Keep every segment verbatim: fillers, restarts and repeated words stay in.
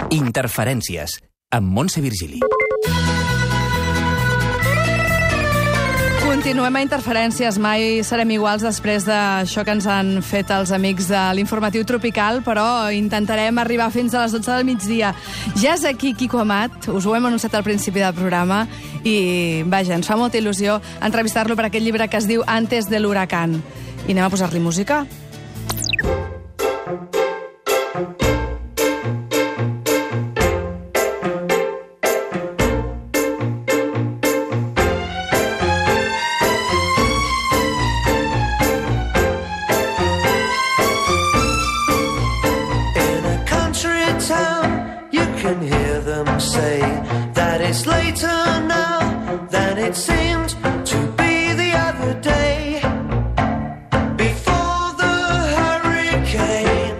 Interferències, amb Montse Virgili. Continuem a Interferències. Mai serem iguals després d'això que ens han fet els amics de l'Informatiu Tropical, però intentarem arribar fins a les dotze del migdia. Ja és aquí Quico Amat, us ho hem anunciat al principi del programa, i vaja, ens fa molta il·lusió entrevistar-lo per aquest llibre que es diu Antes del huracán. I anem a posar-li música. It's later now than it seemed to be the other day before the hurricane.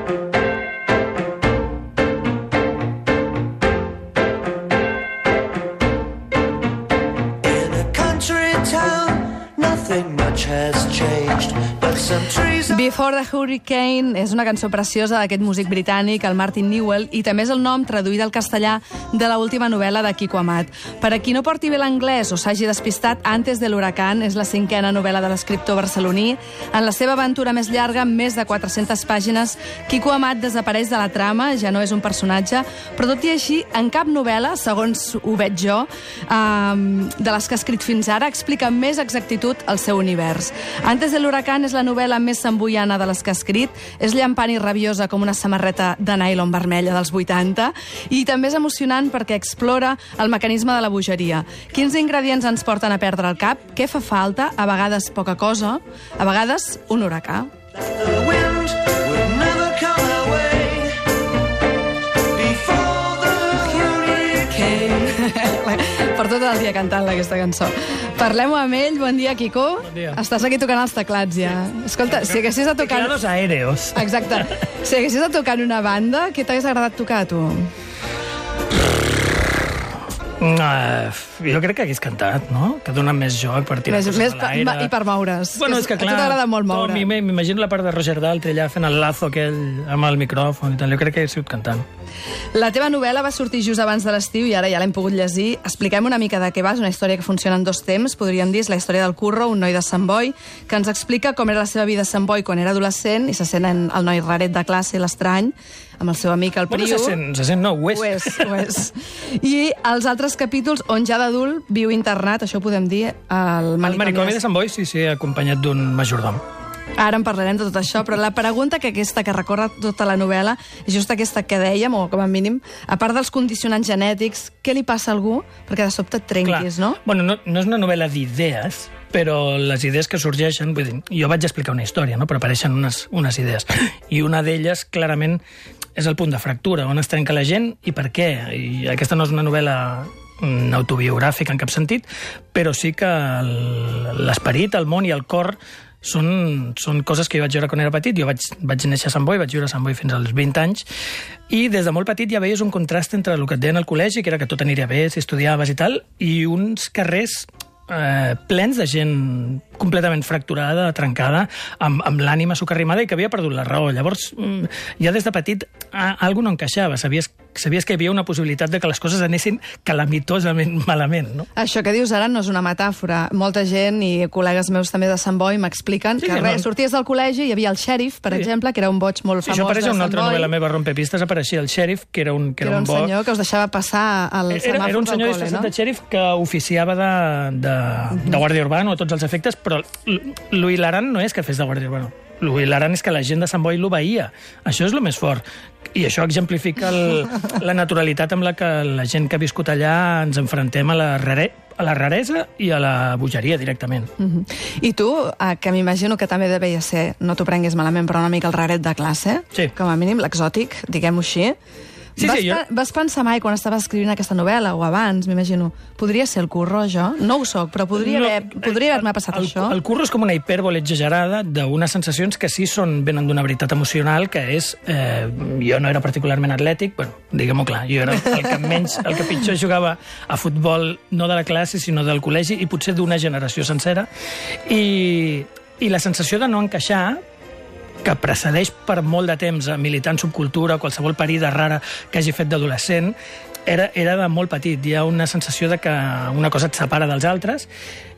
In a country town, nothing much has changed, but some trees... Before the Hurricane és una cançó preciosa d'aquest músic britànic, el Martin Newell, i també és el nom traduït al castellà de l'última novel·la de Quico Amat. Per a qui no porti bé l'anglès o s'hagi despistat, Antes del huracán és la cinquena novel·la de l'escriptor barceloní. En la seva aventura més llarga, amb més de quatre-centes pàgines, Quico Amat desapareix de la trama, ja no és un personatge, però tot i així, en cap novel·la, segons ho veig jo, eh, de les que ha escrit fins ara, explica amb més exactitud el seu univers. Antes del huracán és la novel·la més samboiana de les que ha escrit, és llampant i rabiosa com una samarreta de nylon vermella dels vuitanta, i també és emocionant perquè explora el mecanisme de la bogeria. Quins ingredients ens porten a perdre el cap? Què fa falta? A vegades poca cosa, a vegades un huracà. Per tot el dia cantant aquesta cançó. Parlem-ho amb ell. Bon dia, Quico. Bon dia. Estàs aquí tocant els teclats, ja. Escolta, si haguessis de tocar... Teclados aéreos. Exacte. Si haguessis de tocar en una banda, què t'hagués agradat tocar, a tu? Uh, jo crec que hagués cantat, no? Que dona més joc per tirar Més, coses més a l'aire. I per moure's. Bueno, és que clar... A tu t'agrada molt moure. No, m'imagino la part de Roger Daltrey allà fent el lazo aquell amb el micròfon i tal. Jo crec que hagués sigut cantant. La teva novel·la va sortir just abans de l'estiu i ara ja l'hem pogut llegir. Expliquem una mica de què va. És una història que funciona en dos temps, podríem dir. És la història del Curro, un noi de Sant Boi, que ens explica com era la seva vida a Sant Boi quan era adolescent i se sent el noi raret de classe, l'estrany, amb el seu amic, el Priu. Bueno, se sent, se sent no, ho és. Ho és, ho és. I els altres capítols on ja d'adult viu internat, això ho podem dir, al El manicomi, manicomi de Sant Boi, sí, sí, acompanyat d'un majordom. Ara en parlarem de tot això, però la pregunta que aquesta que recorre tota la novel·la és just aquesta que dèiem, o com a mínim, a part dels condicionants genètics, què li passa a algú perquè de sobte et trenquis, Clar. no? Bueno, no, no és una novel·la d'idees, però les idees que sorgeixen... Vull dir, jo vaig explicar una història, no? Però apareixen unes, unes idees. I una d'elles, clarament, és el punt de fractura, on es trenca la gent i per què. I aquesta no és una novel·la autobiogràfica en cap sentit, però sí que l'esperit, el món i el cor són, són coses que jo vaig veure quan era petit. Jo vaig, vaig néixer a Sant Boi, vaig viure a Sant Boi fins als vint anys, i des de molt petit ja veies un contrast entre el que et deien al col·legi, que era que tot aniria bé si estudiaves i tal, i uns carrers eh, plens de gent completament fracturada, trencada, amb, amb l'ànima socarrimada i que havia perdut la raó. Llavors, ja des de petit, a, alguna no encaixava. Sabies, sabies que hi havia una possibilitat de que les coses anessin calamitosament malament, no? Això que dius ara no és una metàfora. Molta gent i col·legues meus també de Sant Boi m'expliquen Sí, que que res, no. sorties del col·legi, hi havia el xèrif, per Sí. exemple, que era un boig molt Sí, famós això apareix de en una Sant altra Boi, novel·la meva, Rompepistes, apareixia el xèrif, que era un, que que era un bo... senyor que us deixava passar al Era, semàfor era un del senyor col·le, disfressat no? de xèrif que oficiava de, de, de guàrdia urbana a tots els efectes, però lo hilarant no és que fes de guàrdia urbana. Lo hilarant és que la gent de Sant Boi l'obeïa. Això és el més fort. I això exemplifica el, la naturalitat amb la que la gent que ha viscut allà ens enfrontem a la, rare, a la raresa i a la bogeria directament. Uh -huh. I tu, eh, que m'imagino que també devies ser, no t'ho prenguis malament, però una mica el raret de classe, Sí. com a mínim l'exòtic, diguem-ho així. Sí, vas, sí, jo- vas pensar mai, quan estaves escrivint aquesta novel·la, o abans, m'imagino, podria ser el Curro, jo? No ho soc, però podria haver- podria haver-me passat el, això. El curro és com una hipèrbole exagerada d'unes sensacions que sí són, venen d'una veritat emocional, que és... Eh, jo no era particularment atlètic, bueno, diguem-ho clar, jo era el que menys, el que pitjor jugava a futbol, no de la classe, sinó del col·legi, i potser d'una generació sencera. I, i la sensació de no encaixar que precedeix per molt de temps a militant subcultura, qualsevol parida rara que hagi fet d'adolescent, era, era de molt petit. Hi ha una sensació de que una cosa et separa dels altres.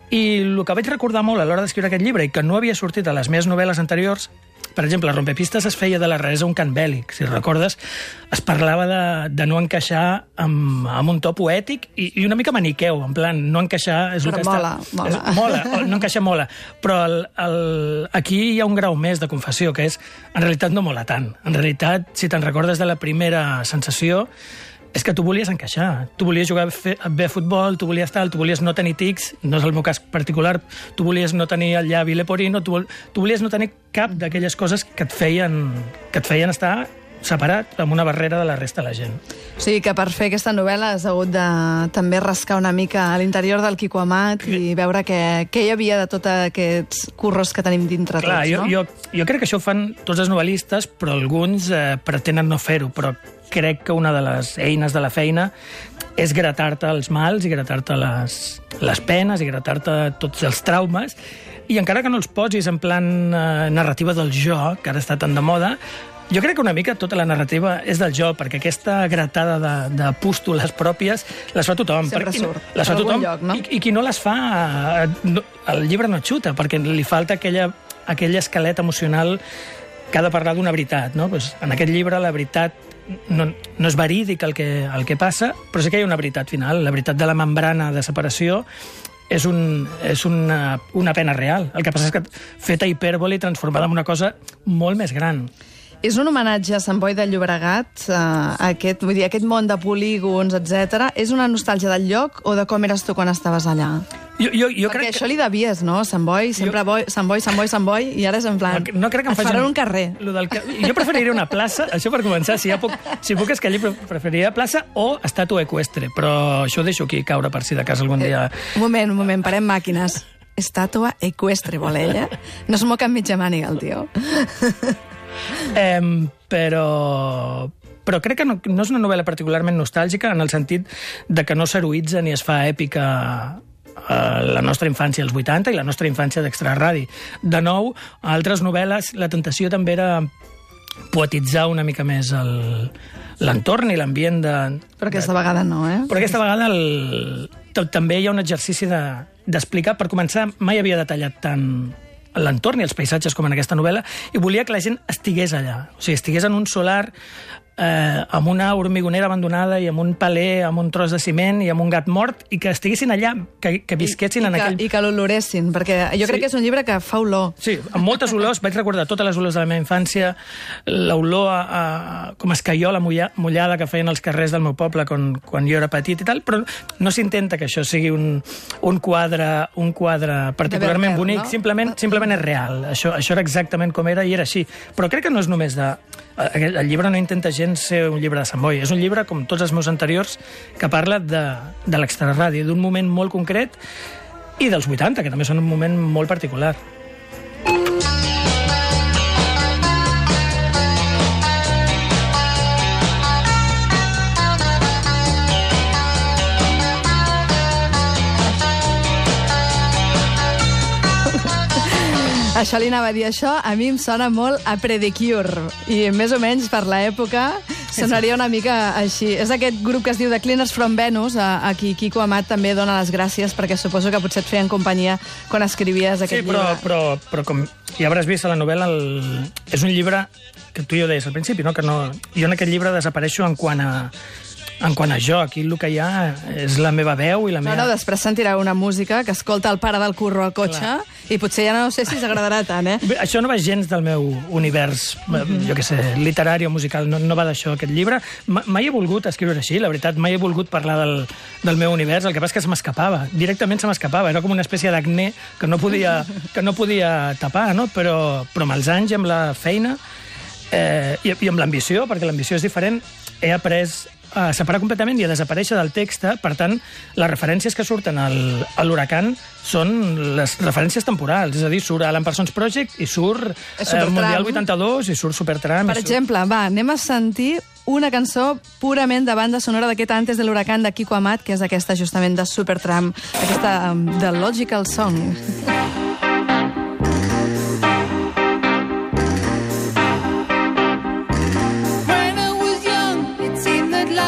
I el que vaig recordar molt a l'hora d'escriure aquest llibre, i que no havia sortit a les meves novel·les anteriors, per exemple, Rompepistes es feia de la raresa un cant bèl·lic. Si recordes, es parlava de, de no encaixar amb, amb un to poètic i, i una mica maniqueu, en plan, no encaixar... És Però el que mola, està, mola. És, mola, no encaixar mola. Però el, el, aquí hi ha un grau més de confessió, que és, en realitat no mola tant. En realitat, si te'n recordes de la primera sensació, és que tu volies encaixar, tu volies jugar bé a futbol, tu volies tal, tu volies no tenir tics, no és el meu cas particular, tu volies no tenir el llavi leporino, tu, vol, tu volies no tenir cap d'aquelles coses que et feien, que et feien estar separat amb una barrera de la resta de la gent. O sigui que per fer aquesta novel·la has hagut de també rascar una mica a l'interior del Quico Amat i veure què, què hi havia de tots aquests curros que tenim dintre. Clar, tots, jo, no? jo, jo crec que això ho fan tots els novel·listes, però alguns eh, pretenen no fer-ho, però crec que una de les eines de la feina és gratar-te els mals i gratar-te les, les penes i gratar-te tots els traumes, i encara que no els posis en plan eh, narrativa del jo, que ara està tan de moda, jo crec que una mica tota la narrativa és del jo, perquè aquesta gratada de, de pústules pròpies les fa tothom. Sempre perquè, surt, les fa per algun tothom, lloc, no? i, i qui no les fa, eh, no, el llibre no xuta, perquè li falta aquella, aquell esquelet emocional que ha de parlar d'una veritat, no? Pues, en aquest llibre la veritat no, no és verídic el que, el que passa, però sí que hi ha una veritat final. La veritat de la membrana de separació és, un, és una, una pena real. El que passa és que feta hipèrbole i transformada en una cosa molt més gran. És un homenatge a Sant Boi de Llobregat, eh, aquest, vull dir, aquest món de polígons, etcètera. És una nostàlgia del lloc o de com eres tu quan estaves allà? Jo, jo, jo Perquè crec això li devies, no? Sant Boi, sempre boi, Sant Boi, Sant Boi, Sant Boi, i ara és en plan... No, no crec que em et faran facin- un carrer. Lo del ca... Jo preferiria una plaça, això per començar, si, ja puc, si puc escollir, preferiria plaça o estàtua eqüestre, però això ho deixo aquí caure per si de cas algun dia... Un moment, un moment, parem màquines. Estàtua eqüestre, vol ella? No es moca en mitja màniga, el tio. Eh, però... Però crec que no, no és una novel·la particularment nostàlgica en el sentit de que no s'heroïtza ni es fa èpica a la nostra infància als vuitanta i la nostra infància d'Extraradi. De nou, a altres novel·les la tentació també era poetitzar una mica més el, l'entorn i l'ambient de... Però aquesta vegada no, eh? Però aquesta vegada el, també hi ha un exercici de, d'explicar. Per començar, mai havia detallat tant l'entorn i els paisatges com en aquesta novel·la, i volia que la gent estigués allà. O sigui, estigués en un solar eh, amb una hormigonera abandonada i amb un paler, amb un tros de ciment i amb un gat mort, i que estiguessin allà, que, que visquessin I, i en que, aquell... I que l'oloressin, perquè jo Sí. crec que és un llibre que fa olor. Sí, amb moltes olors, vaig recordar totes les olors de la meva infància, l'olor a, a, com a escaiola mulla, mullada que feien els carrers del meu poble quan, quan jo era petit i tal, però no s'intenta que això sigui un, un quadre, un quadre particularment Vermeer, bonic, no? simplement, simplement és real. Això, això era exactament com era i era així. Però crec que no és només de... El llibre no intenta gens ser un llibre de Sant Boi, és un llibre, com tots els meus anteriors, que parla de, de l'extraradi, d'un moment molt concret, i dels vuitanta, que també són un moment molt particular. Això li anava a dir això, a mi em sona molt a Predicure, i més o menys per l'època sonaria una mica així. És aquest grup que es diu The Cleaners from Venus, a, a qui Quico Amat també dona les gràcies, perquè suposo que potser et feien companyia quan escrivies aquest sí, però, llibre. però, però com ja hauràs vist a la novel·la, el... és un llibre que tu ja ho deies al principi, no? Que no... jo en aquest llibre desapareixo en quant a en quant a jo. Aquí el que hi ha és la meva veu i la No, meva... no, després sentireu una música que escolta el pare del curro al cotxe, Clar. i potser ja no sé si s'agradarà tant, eh? Bé, això no va gens del meu univers, mm-hmm. jo què sé, literari o musical, no, no va d'això aquest llibre. Ma, mai he volgut escriure així, la veritat, mai he volgut parlar del, del meu univers, el que passa és que se m'escapava, directament se m'escapava, era com una espècie d'acné que no podia, que no podia tapar, no? Però, però amb els anys i amb la feina eh, i, i amb l'ambició, perquè l'ambició és diferent, he après a separar completament i a desaparèixer del text. Per tant, les referències que surten al, a l'Huracan són les referències temporals, és a dir, surt Alan Parsons Project i surt eh, el Mundial vuitanta-dos i surt Supertram. Per i surt... exemple, va, anem a sentir una cançó purament de banda sonora d'aquest Antes de l'Huracan de Quico Amat, que és aquesta justament de Supertram, aquesta um, de Logical Song.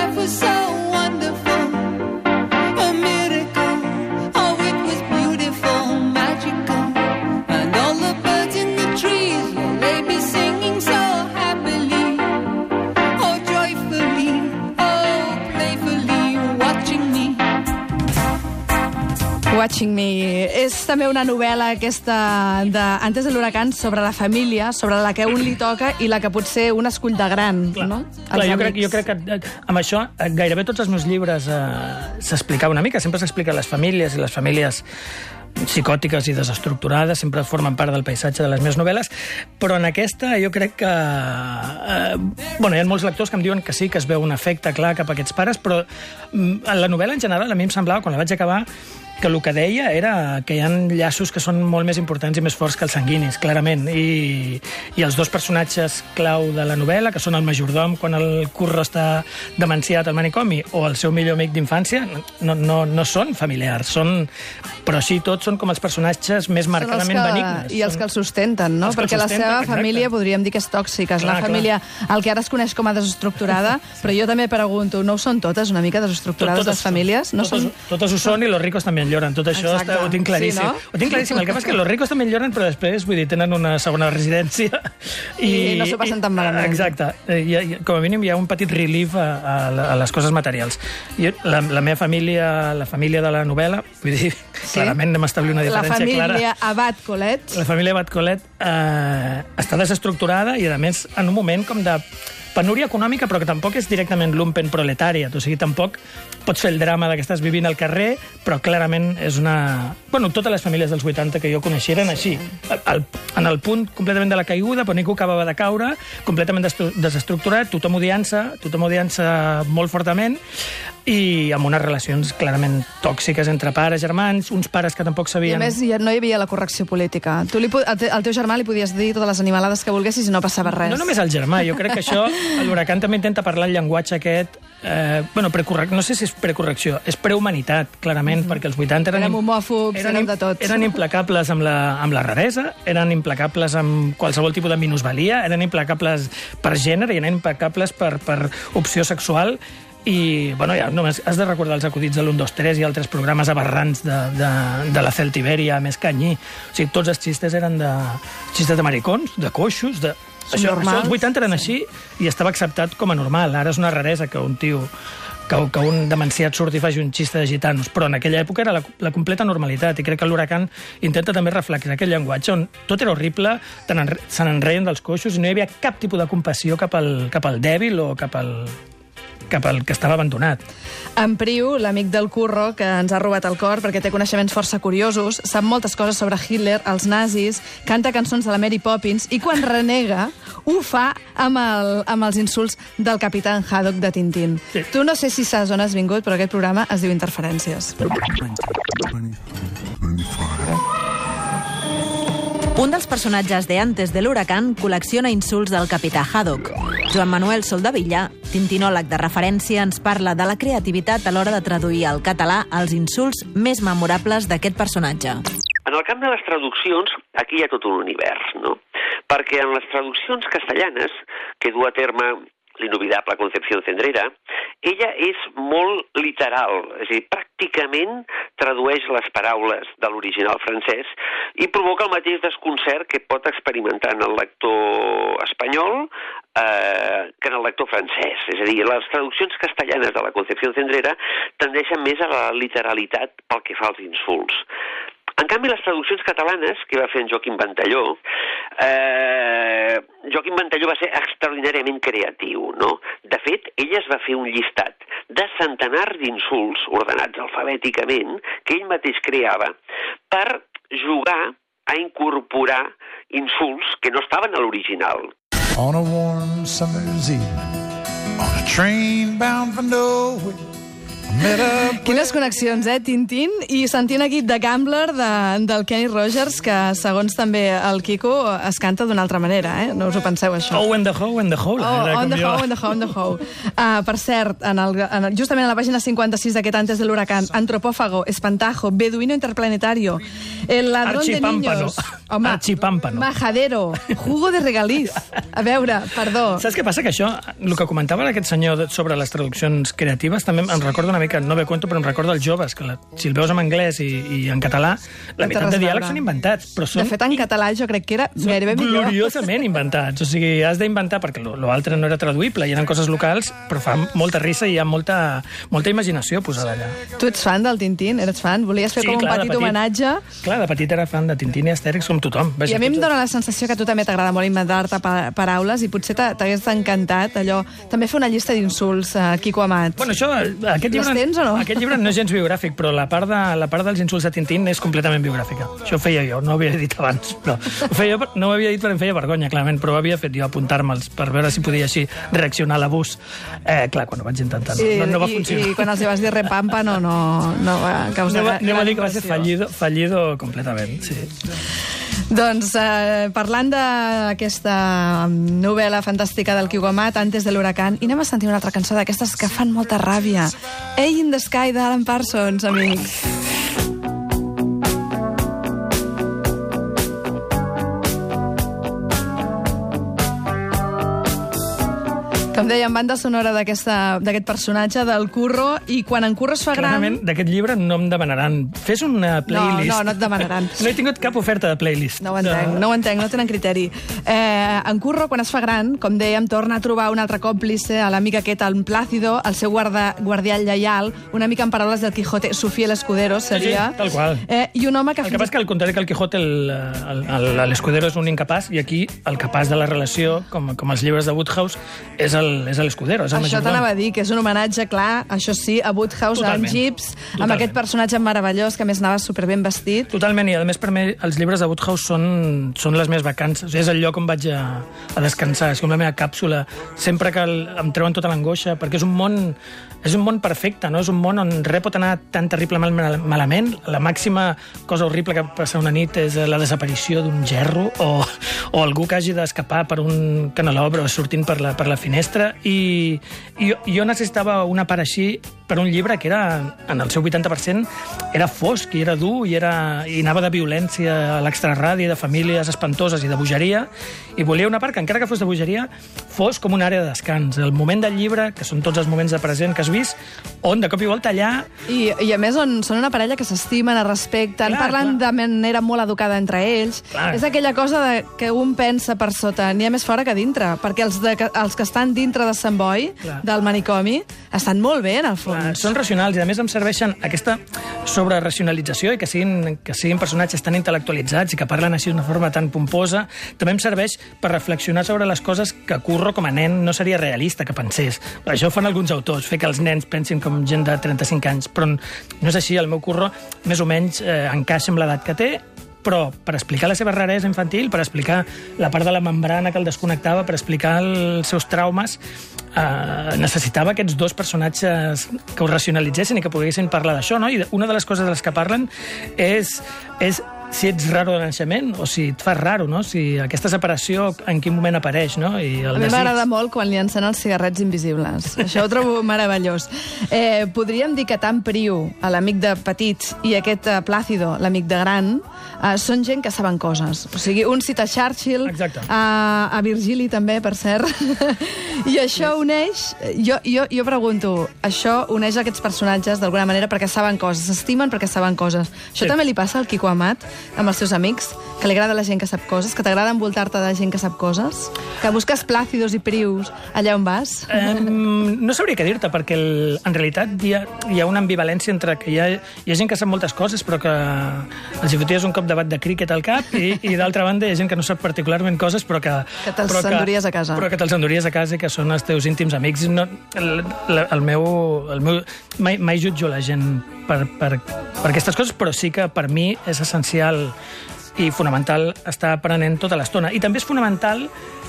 life was so wonderful, a miracle. Oh, it was beautiful, magical. And all the birds in the trees, well, they be singing so happily. Oh, joyfully, oh, playfully, watching me. Watching Me. És també una novel·la aquesta de Antes de l'huracán sobre la família, sobre la que un li toca i la que potser un escull de gran, Clar. no? Clar, jo, crec, jo crec que eh, amb això eh, gairebé tots els meus llibres eh, s'explicava una mica. Sempre s'explica les famílies, i les famílies psicòtiques i desestructurades sempre formen part del paisatge de les meves novel·les, però en aquesta jo crec que... Eh, bueno, hi ha molts lectors que em diuen que sí, que es veu un efecte clar cap a aquests pares, però mm, la novel·la en general a mi em semblava, quan la vaig acabar, que el que deia era que hi ha llaços que són molt més importants i més forts que els sanguinis, clarament. I, i els dos personatges clau de la novel·la, que són el majordom quan el Curro està demenciat al manicomi, o el seu millor amic d'infància, no, no, no són familiars, són, però sí, tots són com els personatges més marcadament que, benignes. I els que el sustenten, no? Perquè la seva exacte. família podríem dir que és tòxica. És Clar, la família, el que ara es coneix com a desestructurada, però jo també pregunto, no ho són totes una mica desestructurades Totes les famílies? No totes, són... totes ho són i los ricos també lloren. Tot això Exacte. està, ho tinc claríssim. Sí, no? Ho tinc claríssim. El que passa és que los ricos també lloren, però després, vull dir, tenen una segona residència. I no s'ho passen tan malament. Exacte. I, i, com a mínim hi ha un petit relief a, a, a les coses materials. I la, la meva família, la família de la novel·la, vull dir, sí? clarament anem a establir una La diferència clara. família Abad Colet. La família Abad Colet eh, està desestructurada i, a més, en un moment com de penúria econòmica, però que tampoc és directament lumpen proletariat. O sigui, tampoc pots fer el drama de que estàs vivint al carrer, però clarament és una... Bueno, totes les famílies dels vuitanta que jo coneixia eren així. Al, en el punt completament de la caiguda, però ningú acabava de caure, completament desestructurat, tothom odiant-se, tothom odiant-se molt fortament, i amb unes relacions clarament tòxiques entre pares, germans, uns pares que tampoc sabien... I a més, ja no hi havia la correcció política. Tu li, al, te, al teu germà li podies dir totes les animalades que volguessis i no passava res. No només al germà, jo crec que això, l'Huracán també intenta parlar el llenguatge aquest, eh, bueno, precorrecció, no sé si és precorrecció, és prehumanitat, clarament, mm -hmm. perquè els vuitanta eren... Érem homòfobs, eren, érem de tots. Eren implacables amb la, amb la raresa, eren implacables amb qualsevol tipus de minusvalia, eren implacables per gènere i eren implacables per, per opció sexual. I, bueno, ja només has de recordar els acudits de l'un, dos, tres i altres programes aberrants de, de, de la Celtibèria, més canyí. O sigui, tots els xistes eren de... xistes de maricons, de coixos, de... Això, això els vuitanta eren així i estava acceptat com a normal. Ara és una raresa que un tio, que, que un demenciat surti i faci un xiste de gitanos, però en aquella època era la, la completa normalitat, i crec que l'Huracán intenta també reflexar aquest llenguatge on tot era horrible, se n'enreien dels coixos i no hi havia cap tipus de compassió cap al, cap al dèbil o cap al... cap al que estava abandonat. En Priu, l'amic del Curro, que ens ha robat el cor perquè té coneixements força curiosos, sap moltes coses sobre Hitler, els nazis, canta cançons de la Mary Poppins i quan renega ho fa amb, el, amb els insults del capitán Haddock de Tintín. Sí. Tu no sé si saps on has vingut, però aquest programa es diu Interferències. Un dels personatges de Antes de l'Huracán col·lecciona insults del capità Haddock. Joan Manuel Soldevilla, tintinòleg de referència, ens parla de la creativitat a l'hora de traduir al català els insults més memorables d'aquest personatge. En el camp de les traduccions, aquí hi ha tot un univers, no? Perquè en les traduccions castellanes, que du a terme l'inolvidable Concepción Cendrera, ella és molt literal, és a dir, pràcticament tradueix les paraules de l'original francès i provoca el mateix desconcert que pot experimentar en el lector espanyol eh, que en el lector francès. És a dir, les traduccions castellanes de la Concepción Cendrera tendeixen més a la literalitat pel que fa als insults. En canvi, les traduccions catalanes que va fer en Joaquim Ventalló, eh, Joaquim Ventalló va ser extraordinàriament creatiu, no? De fet, ell es va fer un llistat de centenars d'insults ordenats alfabèticament que ell mateix creava per jugar a incorporar insults que no estaven a l'original. On a warm summer's evening, on a train bound for nowhere, Quines connexions, eh? Tintín i sentint aquí The Gambler de, del Kenny Rogers, que segons també el Quico es canta d'una altra manera, eh? No us ho penseu, això. Oh, and the ho, and the hole. Oh, Era on com the jo. ho, on the ho, on the ho. Uh, per cert, en el, en el, justament a la pàgina cinquanta-sis d'aquest Antes del Huracán, antropófago, espantajo, beduino interplanetario, el ladrón de Archipámpano. niños... Home, Archipámpano. Majadero, jugo de regaliz. A veure, perdó. Saps què passa? Que això, el que comentava aquest senyor de- sobre les traduccions creatives, també em recorda una mica, no ve cuento, però em recorda els joves, que la, si el veus en anglès i, i en català, la No té meitat res de a diàlegs veure. són inventats, però són De fet, en català jo crec que era gairebé millor. gloriosament inventats. O sigui, has d'inventar, perquè l'altre no era traduïble, i eren coses locals, però fa molta risa i hi ha molta, molta imaginació posada allà. Tu ets fan del Tintín? Eres fan? Volies fer Sí, com un clar, de petit, petit. homenatge? Clar, de petit era fan de Tintín i Astèrix com tothom. Vaja, I a mi em tots- dóna la sensació que a tu també t'agrada molt inventar-te pa paraules i potser t'ha- t'hagués encantat allò. També fer una llista d'insults, uh, Quico Amat. Bueno, això, aquest Les llibre, tens o no? aquest llibre no és gens biogràfic, però la part, de, la part dels insults de Tintín és completament biogràfica. Això ho feia jo, no ho havia dit abans. Però ho feia, per- no ho havia dit perquè em feia vergonya, clarament, però ho havia fet jo apuntar-me'ls per veure si podia així reaccionar a l'abús. Eh, clar, quan ho vaig intentar, no, I, no, no va i, funcionar. I quan els hi vas dir repampa no, no, no va causar No va, no va gran dir que va ser impressió. fallido, fallido completament, sí. Doncs eh, parlant d'aquesta novel·la fantàstica del Quico Amat, Antes de l'Huracán, i anem a sentir una altra cançó d'aquestes que fan molta ràbia. Hey in the Sky d'Alan Parsons, amics. Com dèiem, banda sonora d'aquesta- d'aquest personatge, del Curro, i quan en Curro es fa gran... Clarament, d'aquest llibre no em demanaran. Fes una playlist. no, no et demanaran. No he tingut cap oferta de playlist. No ho entenc, no ho entenc, no tenen criteri. Eh, en Curro, quan es fa gran, com dèiem, torna a trobar un altre còmplice, a l'amic aquest, en Plácido, el seu guarda, guardià lleial, una mica en paraules del Quijote, su fiel escudero, seria. Sí, sí, tal qual. Eh, I un home que... El que passa és que al contrari que el Quijote, el- el- el- l'escudero és un incapaç, i aquí el capaç de la relació, com, com els llibres de Woodhouse, és el- és l'escudero, és el Això majordom. t'anava a dir, que és un homenatge, clar, això sí, a Woodhouse, a en Totalment. Gibbs, amb Totalment. aquest personatge meravellós, que a més anava superben vestit. Totalment, i a més per mi els llibres de Woodhouse són, són les meves vacances. O sigui, és el lloc on vaig a, a descansar, és com la meva càpsula. Sempre que el, em treuen tota l'angoixa, perquè és un món és un món perfecte, no? És un món on res pot anar tan terriblement mal, malament. La màxima cosa horrible que passa una nit és la desaparició d'un gerro o, o algú que hagi d'escapar per un canelobre o sortint per la, per la finestra. I, i jo, jo necessitava una part així per un llibre que era, en el seu vuitanta per cent, era fosc i era dur i, era, i anava de violència a l'extraradi, de famílies espantoses i de bogeria, i volia una part que, encara que fos de bogeria, fos com una àrea de descans. El moment del llibre, que són tots els moments de present que has vist, on de cop i volta allà... I, I a més on són una parella que s'estimen, es respecten, Clar, parlen clar. de manera molt educada entre ells. Clar. És aquella cosa de, que un pensa per sota, n'hi ha més fora que dintre, perquè els, de, els que estan dintre de Sant Boi, Clar. del manicomi, estan molt bé, en el fons. Clar, són racionals i a més em serveixen aquesta sobreracionalització i que siguin, que siguin personatges tan intel·lectualitzats i que parlen així d'una forma tan pomposa, també em serveix per reflexionar sobre les coses que Curro com a nen no seria realista que pensés. Això ho fan alguns autors, fer que els nens pensin com gent de trenta-cinc anys, però no és així. El meu Curro més o menys eh, encaixa amb l'edat que té, però per explicar la seva raresa infantil, per explicar la part de la membrana que el desconnectava, per explicar els seus traumes, eh, necessitava aquests dos personatges que ho racionalitzessin i que poguessin parlar d'això, no? I una de les coses de les que parlen és, és si ets raro de naixement o si et fas raro, no? Si aquesta separació en quin moment apareix, no? I el A mi desig. m'agrada molt quan li encenen els cigarrets invisibles. Això ho trobo meravellós. Eh, podríem dir que tant Priu, l'amic de petits, i aquest eh, Plácido, l'amic de gran, eh, són gent que saben coses. O sigui, un cita Churchill, Exacte. a, a Virgili també, per cert, i això uneix... Jo, jo, jo pregunto, això uneix aquests personatges d'alguna manera perquè saben coses, s'estimen perquè saben coses. Això Sí. també li passa al Quico Amat, amb els seus amics, que li agrada la gent que sap coses, que t'agrada envoltar-te de gent que sap coses, que busques plàcidos i prius allà on vas. Eh, no sabria què dir-te, perquè el, en realitat hi ha, hi ha una ambivalència entre que hi ha, hi ha gent que sap moltes coses, però que els hi foties un cop de bat de críquet al cap, i, i d'altra banda hi ha gent que no sap particularment coses, però que... Que te'ls però enduries a casa. Però que te'ls enduries a casa i que són els teus íntims amics. No, el, el, el meu... El meu mai, mai jutjo la gent per, per, per aquestes coses, però sí que per mi és essencial i fonamental estar aprenent tota l'estona. I també és fonamental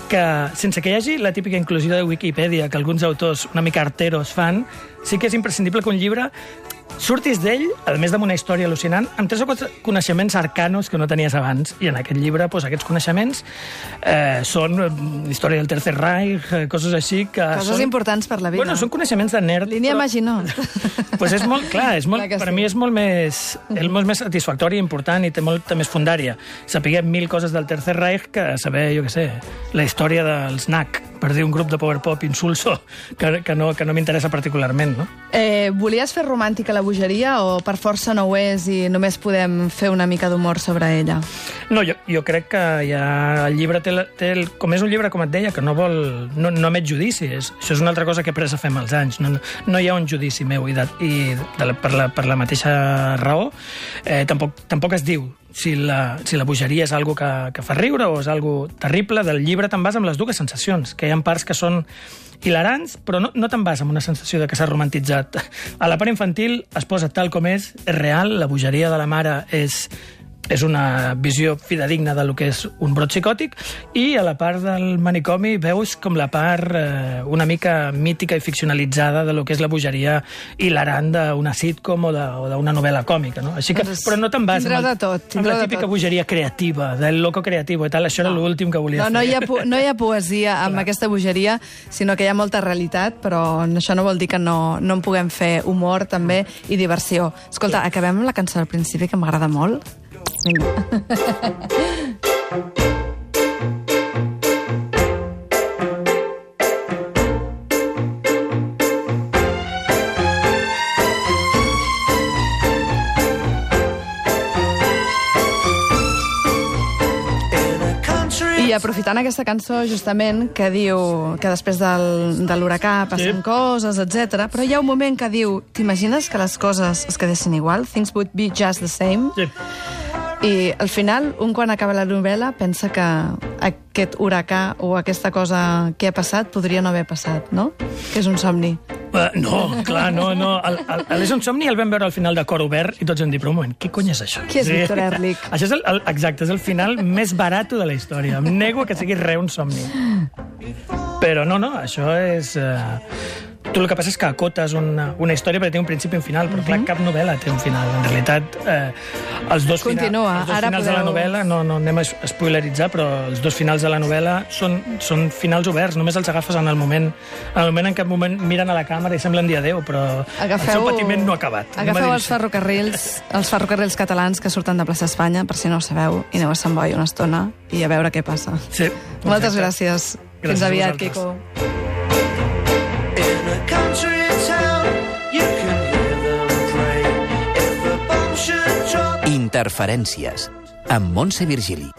que, sense que hi hagi la típica inclusió de Wikipedia que alguns autors una mica arteros fan, sí que és imprescindible que un llibre surtis d'ell, a més d'una història al·lucinant, amb tres o quatre coneixements arcanos que no tenies abans. I en aquest llibre, doncs, aquests coneixements eh, són eh, història del Tercer Reich, eh, coses així que... Coses són, importants per la vida. Bueno, són coneixements de nerd. Línia però... Maginot. Pues és molt, clar, és molt, Clar per sí. mi és molt més, és molt més satisfactori i important i té molta més fundària. Saber mil coses del Tercer Reich que saber, jo què sé, la història dels N A C, per dir un grup de power pop insulso que, que no, que no m'interessa particularment, no? Eh, volies fer romàntica la bogeria o per força no ho és i només podem fer una mica d'humor sobre ella? No, jo, jo crec que ja el llibre té, la- té el, com és un llibre, com et deia, que no vol, no, no emet judicis. Això és una altra cosa que he après a fer amb els anys. No, no hi ha un judici meu i, de, i de la, per, la, per la mateixa raó eh, tampoc, tampoc es diu si la, si la bogeria és algo que, que fa riure o és algo terrible. Del llibre te'n vas amb les dues sensacions, que hi ha parts que són hilarants, però no, no te'n vas amb una sensació de que s'ha romantitzat. A la part infantil es posa tal com és, és real, la bogeria de la mare és és una visió fidedigna de lo que és un brot psicòtic, i a la part del manicomi veus com la part eh, una mica mítica i ficcionalitzada de lo que és la bogeria hilarant d'una sitcom o de- o d'una novel·la còmica, no? Així que, Doncs però no te'n vas tindreu amb, el- de tot, amb tindreu la de típica tot. bogeria creativa, del loco creativo i tal. Això era l'últim que volia No, no, fer. hi ha, po- no hi ha poesia amb aquesta bogeria, sinó que hi ha molta realitat, però això no vol dir que no, no en puguem fer humor també i diversió. Escolta, acabem amb la cançó al principi, que m'agrada molt. Vinga. In a country I aprofitant aquesta cançó, justament, que diu que després del, de l'huracà passen Sí. coses, etcètera, però hi ha un moment que diu, t'imagines que les coses es quedessin igual? Things would be just the same? Sí. I al final, un quan acaba la novel·la pensa que aquest huracà o aquesta cosa que ha passat podria no haver passat, no? Que és un somni. Uh, no, clar, no, no. El, el, el És un somni el vam veure al final de Cor Obert i tots hem dit, però un moment, què cony és això? Qui és Víctor Erlich? Això és el, el, exacte, és el final més barat de la història. Em nego que sigui res un somni. Però no, no, això és... Uh... Tu el que passa és que acotes una, una història perquè té un principi i un final, però clar, cap novel·la té un final. En realitat, eh, els dos, fina, Continua, els dos ara finals de la podeu- novel·la, no, no anem a spoileritzar, però els dos finals de la novel·la són, són finals oberts, només els agafes en el moment en el moment en què moment miren a la càmera i semblen dir adéu, però el seu patiment no ha acabat. Anem a Agafeu dir-ho els així. ferrocarrils, els ferrocarrils catalans que surten de plaça Espanya, per si no ho sabeu, i aneu a Sant Boi una estona i a veure què passa. Sí, Moltes exacte. gràcies. Gràcies Fins a aviat, vosaltres. Quico. in a country town, you can hear them pray. If a bomb should drop. Interferències, amb Montse Virgili.